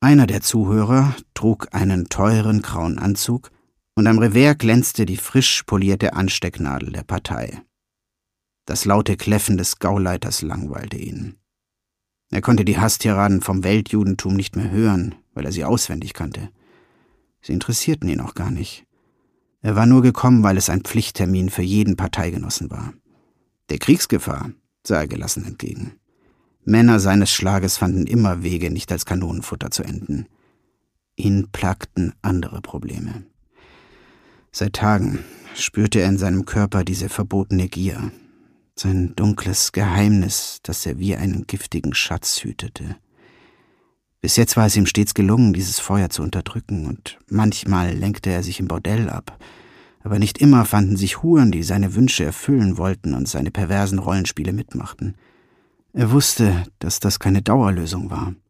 Einer der Zuhörer trug einen teuren grauen Anzug und am Revers glänzte die frisch polierte Anstecknadel der Partei. Das laute Kläffen des Gauleiters langweilte ihn. Er konnte die Hasstiraden vom Weltjudentum nicht mehr hören, weil er sie auswendig kannte. Sie interessierten ihn auch gar nicht. Er war nur gekommen, weil es ein Pflichttermin für jeden Parteigenossen war. Der Kriegsgefahr sah er gelassen entgegen. Männer seines Schlages fanden immer Wege, nicht als Kanonenfutter zu enden. Ihn plagten andere Probleme. Seit Tagen spürte er in seinem Körper diese verbotene Gier, sein dunkles Geheimnis, das er wie einen giftigen Schatz hütete. Bis jetzt war es ihm stets gelungen, dieses Feuer zu unterdrücken, und manchmal lenkte er sich im Bordell ab, aber nicht immer fanden sich Huren, die seine Wünsche erfüllen wollten und seine perversen Rollenspiele mitmachten. Er wusste, dass das keine Dauerlösung war.